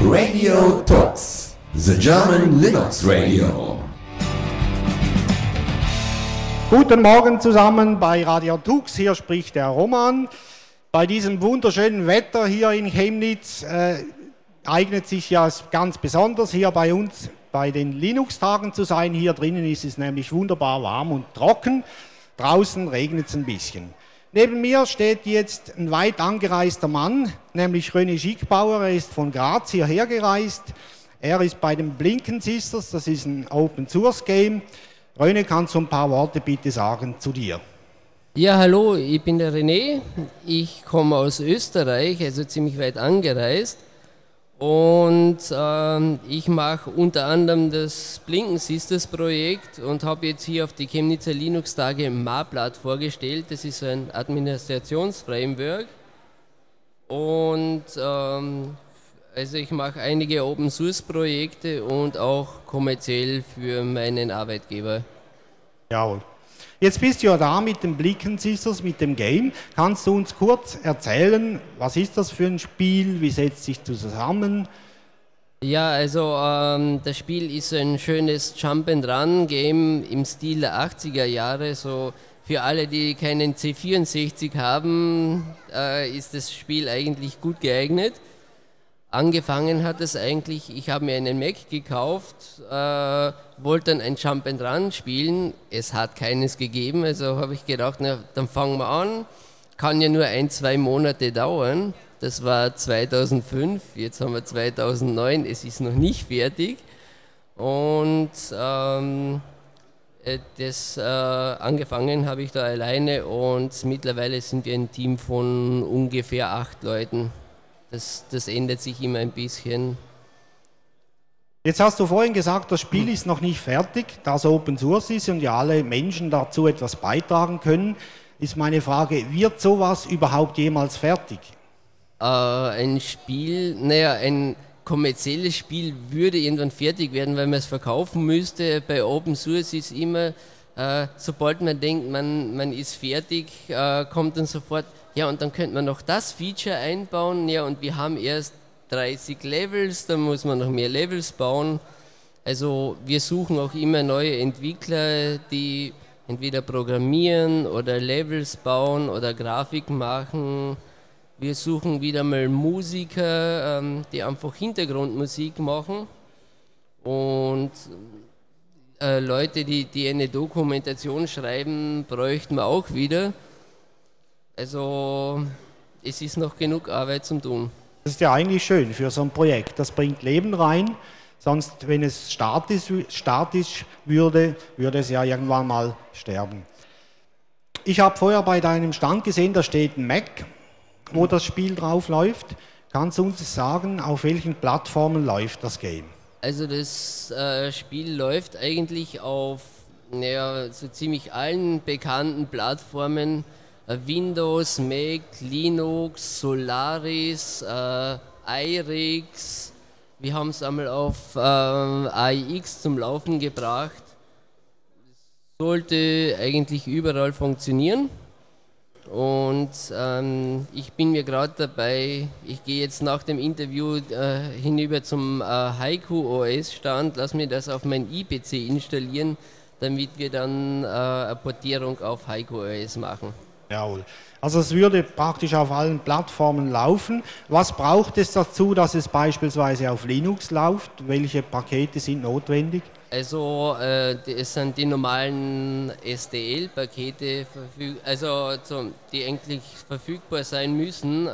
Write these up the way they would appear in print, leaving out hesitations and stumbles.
Radio Talks, the German Linux Radio. Guten Morgen zusammen bei Radio Tux, hier spricht der Roman. Bei diesem wunderschönen Wetter hier in Chemnitz eignet sich ja ganz besonders hier bei uns bei den Linux-Tagen zu sein. Hier drinnen ist es nämlich wunderbar warm und trocken, draußen regnet es ein bisschen. Neben mir steht jetzt ein weit angereister Mann, nämlich René Schickbauer. Er ist von Graz hierher gereist. Er ist bei den Blinken Sisters, das ist ein Open-Source-Game. René, kannst du ein paar Worte bitte sagen zu dir? Ja, hallo, ich bin der René. Ich komme aus Österreich, also ziemlich weit angereist. Und ich mache unter anderem das Blinken Sisters Projekt und habe jetzt hier auf die Chemnitzer Linux-Tage Maplat vorgestellt. Das ist so ein Administrationsframework. Und also ich mache einige Open-Source-Projekte und auch kommerziell für meinen Arbeitgeber. Jawohl. Jetzt bist du ja da mit dem Blinken Sisters, mit dem Game. Kannst du uns kurz erzählen, was ist das für ein Spiel, wie setzt sich zusammen? Ja, also das Spiel ist ein schönes Jump-and-Run-Game im Stil der 80er Jahre. So für alle, die keinen C64 haben, ist das Spiel eigentlich gut geeignet. Angefangen hat es eigentlich, ich habe mir einen Mac gekauft, wollte dann ein Jump-and-Run spielen, es hat keines gegeben, also habe ich gedacht, na, dann fangen wir an, kann ja nur 1-2 Monate dauern, das war 2005, jetzt haben wir 2009, es ist noch nicht fertig und angefangen habe ich da alleine und mittlerweile sind wir ein Team von ungefähr 8 Leuten. Das ändert sich immer ein bisschen. Jetzt hast du vorhin gesagt, das Spiel ist noch nicht fertig, da es Open Source ist und ja alle Menschen dazu etwas beitragen können, ist meine Frage, wird sowas überhaupt jemals fertig? Ein Spiel, ein kommerzielles Spiel würde irgendwann fertig werden, weil man es verkaufen müsste. Bei Open Source ist immer, sobald man denkt, man ist fertig, kommt dann sofort, ja, und dann könnte man noch das Feature einbauen, ja, und wir haben erst 30 Levels, dann muss man noch mehr Levels bauen. Also wir suchen auch immer neue Entwickler, die entweder programmieren oder Levels bauen oder Grafik machen. Wir suchen wieder mal Musiker, die einfach Hintergrundmusik machen und Leute, die eine Dokumentation schreiben, bräuchten wir auch wieder. Also es ist noch genug Arbeit zum tun. Das ist ja eigentlich schön für so ein Projekt, das bringt Leben rein, sonst wenn es statisch würde es ja irgendwann mal sterben. Ich habe vorher bei deinem Stand gesehen, da steht ein Mac, wo das Spiel drauf läuft. Kannst du uns sagen, auf welchen Plattformen läuft das Game? Also das Spiel läuft eigentlich auf so ziemlich allen bekannten Plattformen, Windows, Mac, Linux, Solaris, iRix. Wir haben es einmal auf AIX zum Laufen gebracht. Sollte eigentlich überall funktionieren. Und ich bin mir gerade dabei, ich gehe jetzt nach dem Interview hinüber zum Haiku OS Stand, lass mir das auf mein iPC installieren, damit wir dann eine Portierung auf Haiku OS machen. Jawohl. Also es würde praktisch auf allen Plattformen laufen. Was braucht es dazu, dass es beispielsweise auf Linux läuft? Welche Pakete sind notwendig? Also es sind die normalen STL-Pakete, die eigentlich verfügbar sein müssen.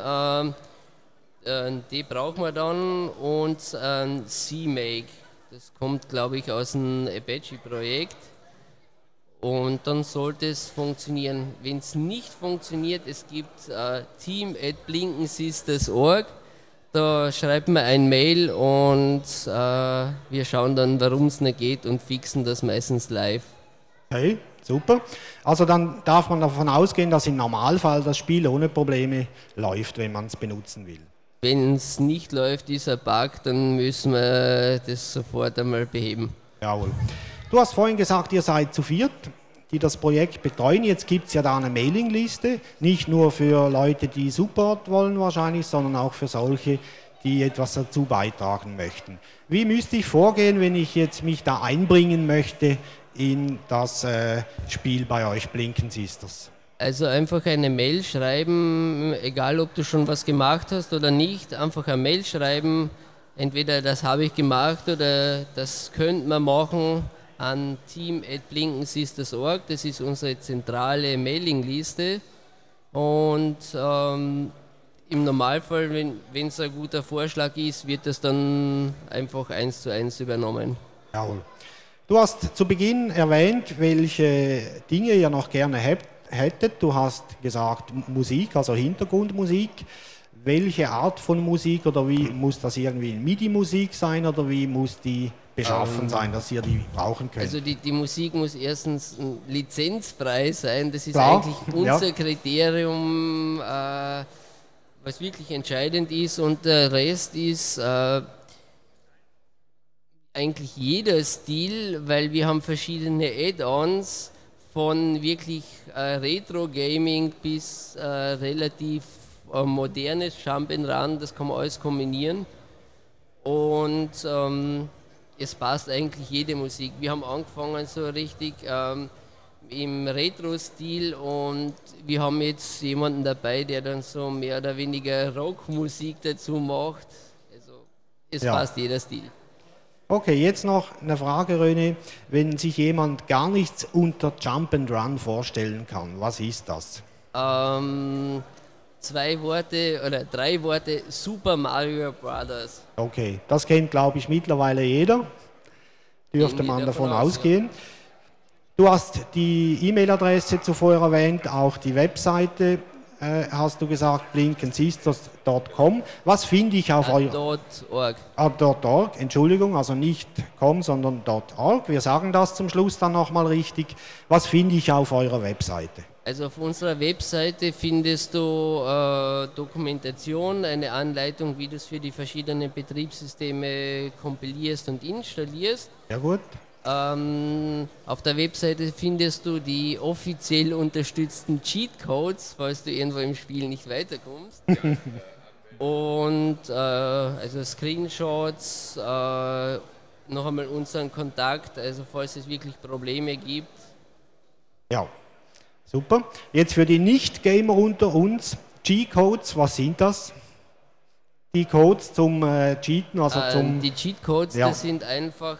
Die brauchen wir dann und CMake. Das kommt, glaube ich, aus dem Apache-Projekt. Und dann sollte es funktionieren. Wenn es nicht funktioniert, es gibt team@blinkensisters.org. Da schreibt man ein Mail und wir schauen dann, warum es nicht geht und fixen das meistens live. Okay, super. Also dann darf man davon ausgehen, dass im Normalfall das Spiel ohne Probleme läuft, wenn man es benutzen will. Wenn es nicht läuft, dieser Bug, dann müssen wir das sofort einmal beheben. Jawohl. Du hast vorhin gesagt, ihr seid zu viert, die das Projekt betreuen. Jetzt gibt es ja da eine Mailingliste, nicht nur für Leute, die Support wollen wahrscheinlich, sondern auch für solche, die etwas dazu beitragen möchten. Wie müsste ich vorgehen, wenn ich jetzt mich da einbringen möchte in das Spiel bei euch Blinken Sisters? Also einfach eine Mail schreiben, egal ob du schon was gemacht hast oder nicht, einfach eine Mail schreiben, entweder das habe ich gemacht oder das könnte man machen an team@blinkensisters.org, das ist unsere zentrale Mailingliste und im Normalfall, wenn es ein guter Vorschlag ist, wird das dann einfach 1:1 übernommen. Jawohl. Du hast zu Beginn erwähnt, welche Dinge ihr noch gerne hättet. Du hast gesagt Musik, also Hintergrundmusik. Welche Art von Musik oder wie muss das irgendwie MIDI-Musik sein oder wie muss die beschaffen sein, dass ihr die brauchen könnt? Also die Musik muss erstens lizenzfrei sein, das ist Klar, eigentlich unser Kriterium, was wirklich entscheidend ist und der Rest ist eigentlich jeder Stil, weil wir haben verschiedene Add-ons von wirklich Retro-Gaming bis relativ modernes Jump'n'Run, das kann man alles kombinieren und es passt eigentlich jede Musik. Wir haben angefangen so richtig im Retro-Stil und wir haben jetzt jemanden dabei, der dann so mehr oder weniger Rockmusik dazu macht. Also es passt jeder Stil. Okay, jetzt noch eine Frage, René. Wenn sich jemand gar nichts unter Jump'n'Run vorstellen kann, was ist das? 2 Worte oder 3 Worte, Super Mario Brothers. Okay, das kennt, glaube ich, mittlerweile jeder. Dürfte man davon ausgehen. Du hast die E-Mail-Adresse zuvor erwähnt, auch die Webseite hast du gesagt, blinkensisters.com. Was finde ich auf eurer... .org, Entschuldigung, also nicht .com, sondern .org. Wir sagen das zum Schluss dann nochmal richtig. Was finde ich auf eurer Webseite? Also auf unserer Webseite findest du Dokumentation, eine Anleitung, wie du es für die verschiedenen Betriebssysteme kompilierst und installierst. Ja gut. Auf der Webseite findest du die offiziell unterstützten Cheatcodes, falls du irgendwo im Spiel nicht weiterkommst. Und also Screenshots, noch einmal unseren Kontakt, also falls es wirklich Probleme gibt. Ja, super. Jetzt für die Nicht-Gamer unter uns, G-Codes, was sind das? Die Codes zum Cheaten, also zum... Die Cheatcodes, das sind einfach,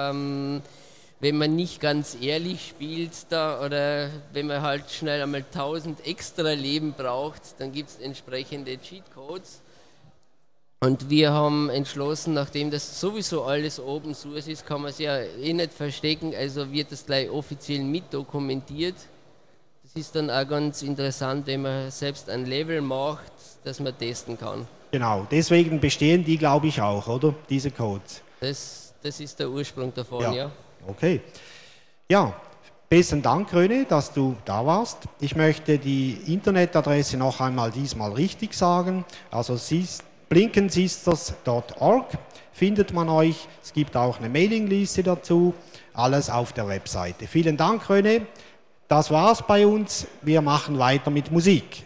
wenn man nicht ganz ehrlich spielt da oder wenn man halt schnell einmal 1000 extra Leben braucht, dann gibt es entsprechende Cheatcodes. Und wir haben entschlossen, nachdem das sowieso alles Open Source ist, kann man es ja eh nicht verstecken, also wird das gleich offiziell mit dokumentiert. Das ist dann auch ganz interessant, wenn man selbst ein Level macht, das man testen kann. Genau, deswegen bestehen die, glaube ich, auch, oder? Diese Codes. Das ist der Ursprung davon, ja. Okay. Ja, besten Dank, René, dass du da warst. Ich möchte die Internetadresse noch einmal diesmal richtig sagen. Also blinkensisters.org findet man euch. Es gibt auch eine Mailingliste dazu. Alles auf der Webseite. Vielen Dank, René. Das war's bei uns. Wir machen weiter mit Musik.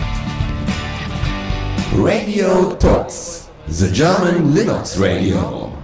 Radio Talks, the German Linux Radio.